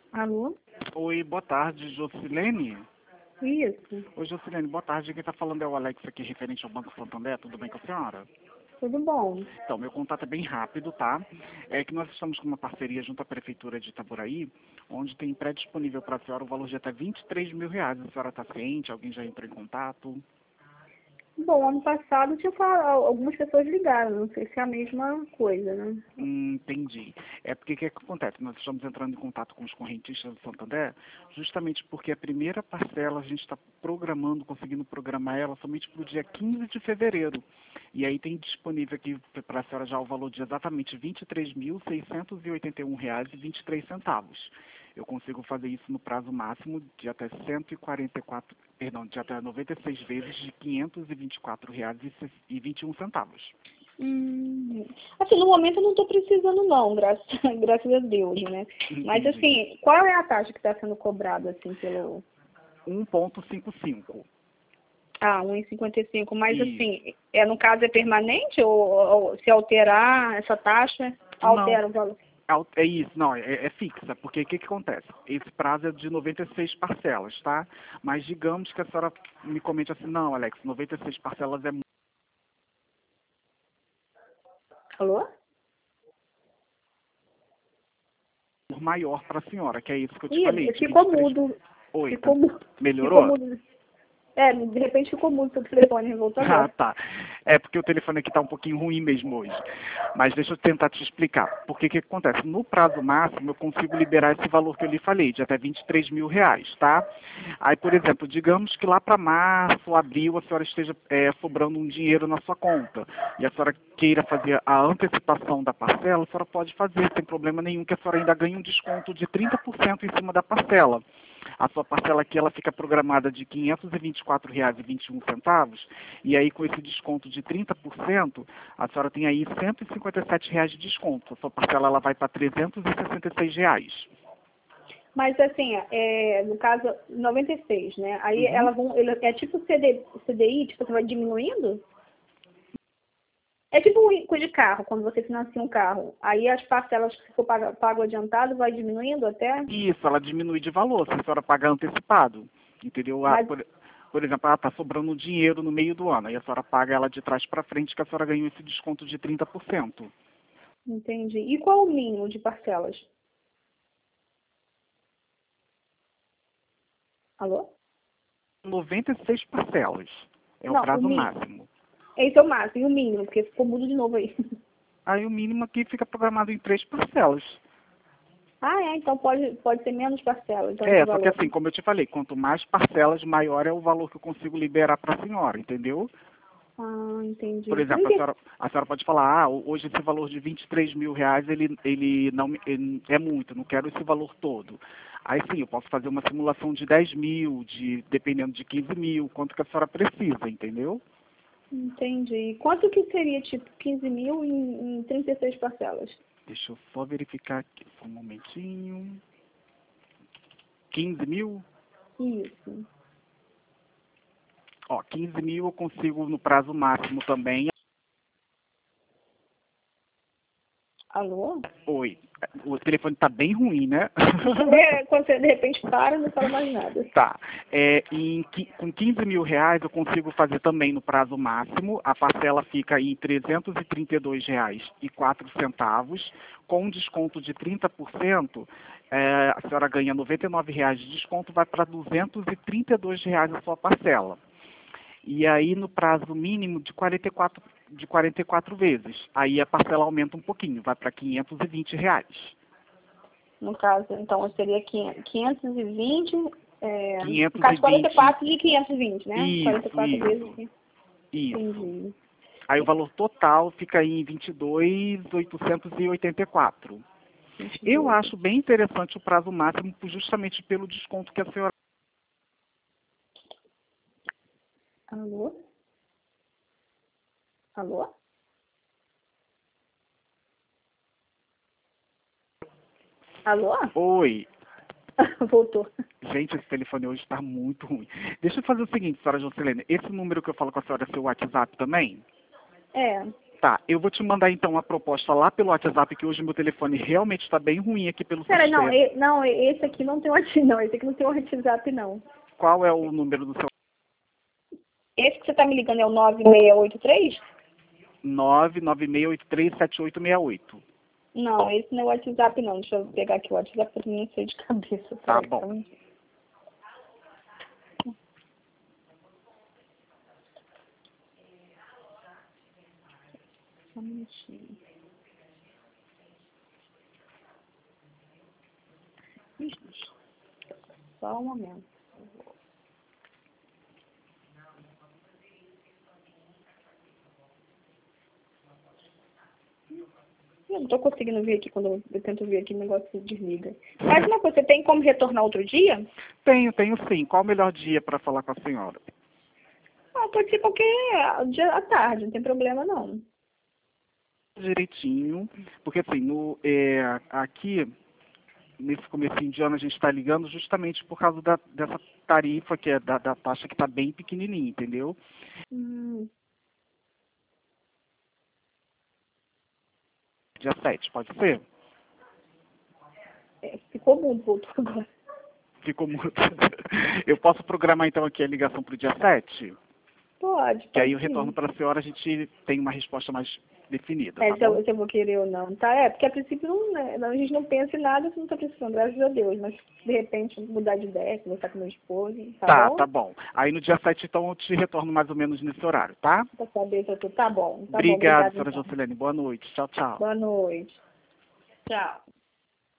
Alô? Oi, boa tarde, Jocilene. Isso. Oi, Jocilene, boa tarde. Quem está falando é o Alex aqui, referente ao Banco Santander. Tudo bem com a senhora? Tudo bom? Então, meu contato é bem rápido, tá? É que nós estamos com uma parceria junto à Prefeitura de Itaboraí, onde tem pré-disponível para a senhora o valor de até R$ 23.000. A senhora está ciente? Alguém já entrou em contato? Bom, ano passado algumas pessoas ligaram, não sei se é a mesma coisa, né? Entendi. É porque o que acontece? Nós estamos entrando em contato com os correntistas do Santander, justamente porque a primeira parcela a gente está programando, conseguindo programar ela somente para o dia 15 de fevereiro. E aí tem disponível aqui para a senhora já o valor de exatamente R$ 23.681,23. Eu consigo fazer isso no prazo máximo de até 144, perdão, de até 96 vezes de R$ 524,21. Assim, no momento eu não estou precisando não, graças a Deus, né? Mas Entendi. assim, qual é a taxa que está sendo cobrada assim pelo... 1,55. Ah, 1,55, mas Isso. assim, no caso é permanente ou se alterar essa taxa, Não, altera o valor? é isso, não, é fixa, porque o que acontece? Esse prazo é de 96 parcelas, tá? Mas digamos que a senhora me comente assim, não, Alex, 96 parcelas é muito Alô? maior para a senhora, que é isso que eu te falei, Ih, de ficou 23. mudo. Oi, Ficou mudo. Ficou melhorou? mudo. De repente ficou mudo seu telefone, voltou Ah, agora. tá. É porque o telefone aqui está um pouquinho ruim mesmo hoje. Mas deixa eu tentar te explicar. Porque o que acontece? No prazo máximo, eu consigo liberar esse valor que eu lhe falei, de até R$ 23.000, tá? Aí, por exemplo, digamos que lá para março, abril, a senhora esteja sobrando um dinheiro na sua conta. E a senhora queira fazer a antecipação da parcela, a senhora pode fazer, sem problema nenhum, que a senhora ainda ganha um desconto de 30% em cima da parcela. A sua parcela aqui ela fica programada de R$ 524,21 e aí com esse desconto de 30%, a senhora tem aí R$ 157 de desconto. A sua parcela ela vai para R$ 366. Mas assim, no caso 96, né? Aí Uhum. elas vão, é tipo CDI, tipo, você vai diminuindo? É tipo um rico de carro, quando você financia um carro. Aí as parcelas que for pago adiantado vai diminuindo até. Isso, ela diminui de valor se a senhora pagar antecipado. Entendeu? Mas Por exemplo, está sobrando dinheiro no meio do ano, aí a senhora paga ela de trás para frente, que a senhora ganhou esse desconto de 30%. entendi. E qual o mínimo de parcelas? Alô? 96 parcelas. É o Não, o prazo mínimo. máximo. Esse é o máximo, e o mínimo, porque ficou mudo de novo aí. Aí o mínimo aqui fica programado em 3 parcelas. Ah, então pode ser menos parcelas, então esse É, só que valor. assim, como eu te falei, quanto mais parcelas, maior é o valor que eu consigo liberar para a senhora, entendeu? Ah, Por entendi. exemplo, a senhora pode falar, hoje esse valor de R$ 23.000, ele não ele é muito, não quero esse valor todo. Aí sim, eu posso fazer uma simulação de 10.000, dependendo de 15.000, quanto que a senhora precisa, entendeu? Entendi. Quanto que seria, tipo, 15 mil em 36 parcelas? Deixa eu só verificar aqui, só um momentinho. 15.000? Isso. Ó, 15.000 eu consigo no prazo máximo também. Alô? Oi, o telefone tá bem ruim, né? Quando você de repente para, não fala mais nada. Tá. Com R$ 15.000 eu consigo fazer também no prazo máximo. A parcela fica em R$ 332,04. Com um desconto de 30%, a senhora ganha R$ 99 de desconto, vai para R$ 232 a sua parcela. E aí no prazo mínimo de 44 vezes. Aí a parcela aumenta um pouquinho, vai para R$ 520. No caso, então, seria 520, no caso 520. 44 de 520, né? Isso, 44 vezes isso, aqui. isso. Entendi. Aí o valor total fica em 22.884. Eu 22. acho bem interessante o prazo máximo, justamente pelo desconto que a senhora... Alô? Alô? Alô? Oi. Voltou. Gente, esse telefone hoje está muito ruim. Deixa eu fazer o seguinte, senhora Jocelene. Esse número que eu falo com a senhora é seu WhatsApp também? É. Tá, eu vou te mandar então a proposta lá pelo WhatsApp, que hoje meu telefone realmente está bem ruim aqui pelo Peraí, sistema. não, esse aqui não tem WhatsApp, não. Esse aqui não tem WhatsApp, não. Qual é o número do seu? Esse que você tá me ligando é o 9683? 996837868. Não, esse não é o WhatsApp, não. Deixa eu pegar aqui o WhatsApp, porque eu não sei de cabeça. Tá Peraí, bom. só um minutinho. Só um minutinho. Ixi, só um momento. Eu não tô conseguindo ver aqui, quando eu tento ver aqui, o negócio desliga. Mas uma coisa, você tem como retornar outro dia? Tenho sim. Qual o melhor dia para falar com a senhora? Ah, pode ser qualquer dia à tarde, não tem problema não. Direitinho, porque assim, aqui, nesse comecinho de ano, a gente está ligando justamente por causa dessa tarifa, que é da taxa que está bem pequenininha, entendeu? Hum, Dia 7, pode ser? ficou bom, voltou agora. Ficou muito. Eu posso programar então aqui a ligação para o dia 7? Pode Que aí eu retorno sim. para a senhora, a gente tem uma resposta mais definida, É, tá bom? se eu vou querer ou não, tá? É, porque a princípio não, né, a gente não pensa em nada se não tá precisando, graças a Deus. Mas, de repente, mudar de ideia, conversar com meu esposo, tá Tá bom? bom. Aí no dia 7, então, eu te retorno mais ou menos nesse horário, tá? Pra saber se eu tô... Tá bom, Obrigado, obrigada senhora então. Jocelene. Boa noite. Tchau, tchau. Boa noite. Tchau.